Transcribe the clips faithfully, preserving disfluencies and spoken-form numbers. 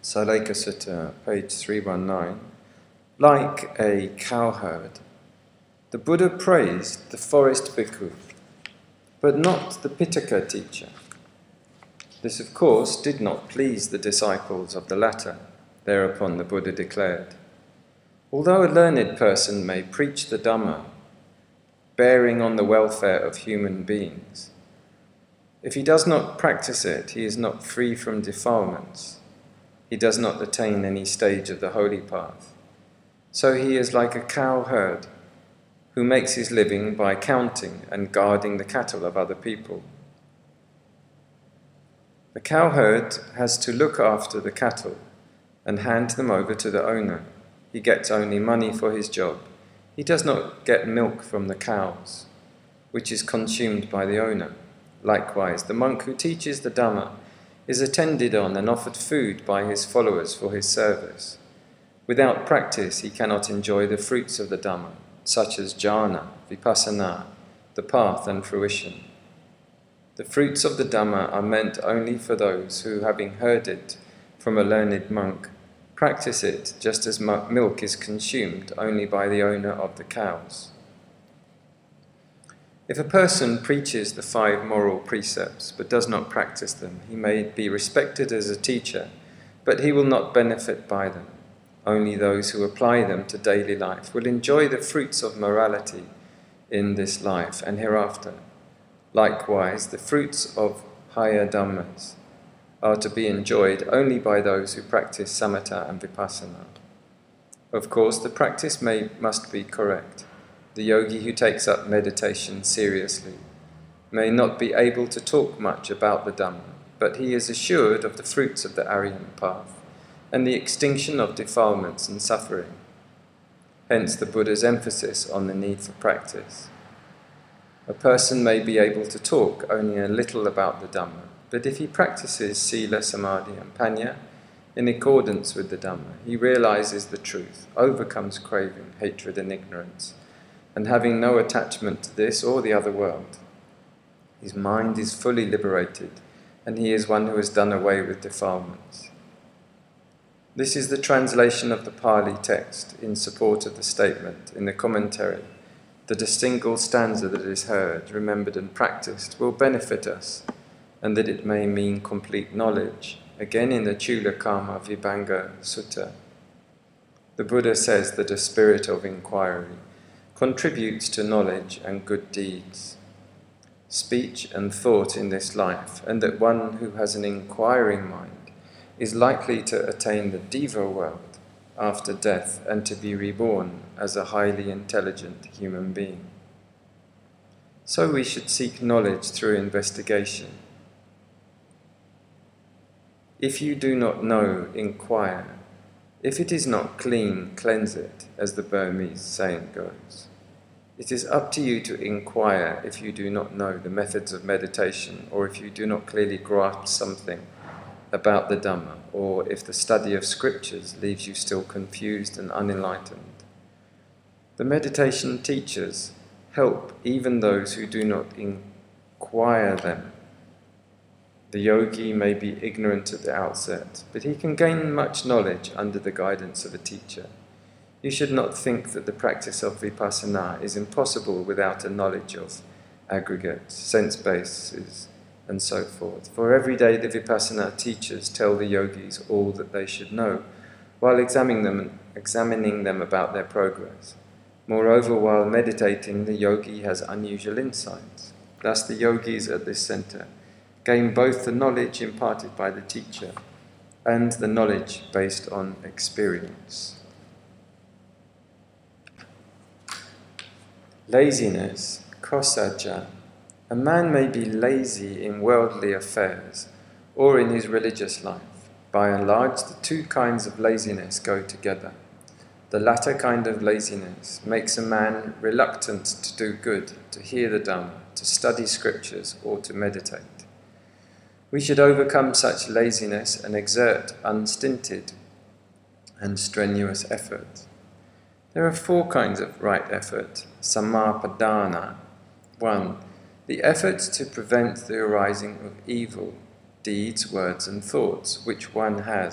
Saleka Sutta, page three nineteen. Like a cowherd, the Buddha praised the forest bhikkhu, but not the Pitaka teacher. This, of course, did not please the disciples of the latter. Thereupon the Buddha declared, although a learned person may preach the Dhamma, bearing on the welfare of human beings, if he does not practice it, he is not free from defilements. He does not attain any stage of the holy path. So he is like a cowherd who makes his living by counting and guarding the cattle of other people. The cowherd has to look after the cattle and hand them over to the owner. He gets only money for his job. He does not get milk from the cows, which is consumed by the owner. Likewise, the monk who teaches the Dhamma is attended on and offered food by his followers for his service. Without practice, he cannot enjoy the fruits of the Dhamma, such as jhana, vipassana, the path and fruition. The fruits of the Dhamma are meant only for those who, having heard it from a learned monk, practice it just as milk is consumed only by the owner of the cows. If a person preaches the five moral precepts but does not practice them, he may be respected as a teacher, but he will not benefit by them. Only those who apply them to daily life will enjoy the fruits of morality in this life and hereafter. Likewise, the fruits of higher dhammas are to be enjoyed only by those who practice samatha and vipassana. Of course, the practice may must be correct. The yogi who takes up meditation seriously may not be able to talk much about the Dhamma, but he is assured of the fruits of the Aryan path and the extinction of defilements and suffering. Hence the Buddha's emphasis on the need for practice. A person may be able to talk only a little about the Dhamma, but if he practices sila, samadhi and panya in accordance with the Dhamma, he realizes the truth, overcomes craving, hatred and ignorance, and having no attachment to this or the other world. His mind is fully liberated, and he is one who has done away with defilements. This is the translation of the Pali text in support of the statement in the commentary that a single stanza that is heard, remembered and practiced will benefit us, and that it may mean complete knowledge. Again in the Chula Karma Vibhanga Sutta, the Buddha says that a spirit of inquiry contributes to knowledge and good deeds, speech and thought in this life, and that one who has an inquiring mind is likely to attain the Deva world after death and to be reborn as a highly intelligent human being. So we should seek knowledge through investigation. If you do not know, inquire. If it is not clean, cleanse it, as the Burmese saying goes. It is up to you to inquire if you do not know the methods of meditation, or if you do not clearly grasp something about the Dhamma, or if the study of scriptures leaves you still confused and unenlightened. The meditation teachers help even those who do not inquire them. The yogi may be ignorant at the outset, but he can gain much knowledge under the guidance of a teacher. You should not think that the practice of vipassana is impossible without a knowledge of aggregates, sense bases, and so forth. For every day the vipassana teachers tell the yogis all that they should know, while examining them, examining them about their progress. Moreover, while meditating, the yogi has unusual insights. Thus the yogis at this center gain both the knowledge imparted by the teacher and the knowledge based on experience. Laziness, kosaja. A man may be lazy in worldly affairs or in his religious life. By and large, the two kinds of laziness go together. The latter kind of laziness makes a man reluctant to do good, to hear the Dhamma, to study scriptures, or to meditate. We should overcome such laziness and exert unstinted and strenuous effort. There are four kinds of right effort. Sammapadana. One, the effort to prevent the arising of evil deeds, words and thoughts, which one has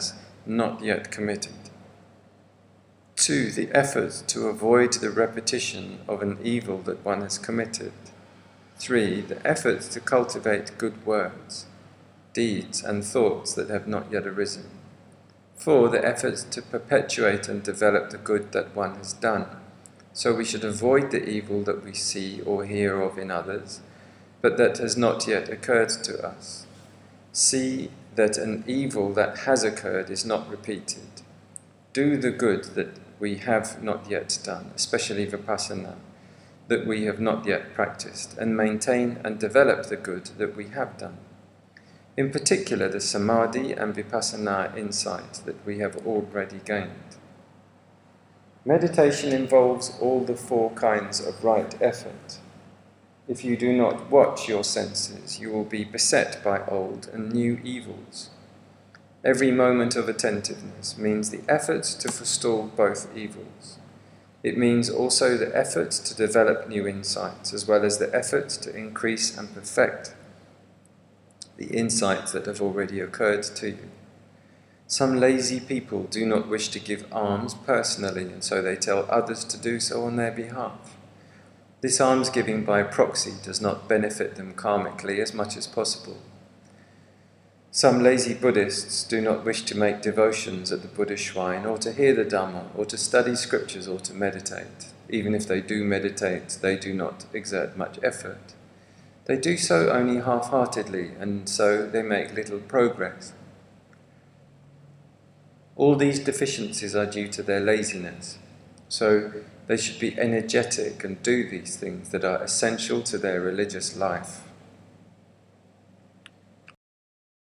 not yet committed. Two, the effort to avoid the repetition of an evil that one has committed. Three, the effort to cultivate good words, deeds and thoughts that have not yet arisen. Four, the effort to perpetuate and develop the good that one has done. So we should avoid the evil that we see or hear of in others, but that has not yet occurred to us. See that an evil that has occurred is not repeated. Do the good that we have not yet done, especially vipassana, that we have not yet practiced, and maintain and develop the good that we have done. In particular, the samadhi and vipassana insight that we have already gained. Meditation involves all the four kinds of right effort. If you do not watch your senses, you will be beset by old and new evils. Every moment of attentiveness means the effort to forestall both evils. It means also the effort to develop new insights, as well as the effort to increase and perfect the insights that have already occurred to you. Some lazy people do not wish to give alms personally, and so they tell others to do so on their behalf. This almsgiving by proxy does not benefit them karmically as much as possible. Some lazy Buddhists do not wish to make devotions at the Buddha shrine, or to hear the Dhamma, or to study scriptures, or to meditate. Even if they do meditate, they do not exert much effort. They do so only half-heartedly, and so they make little progress. All these deficiencies are due to their laziness, so they should be energetic and do these things that are essential to their religious life.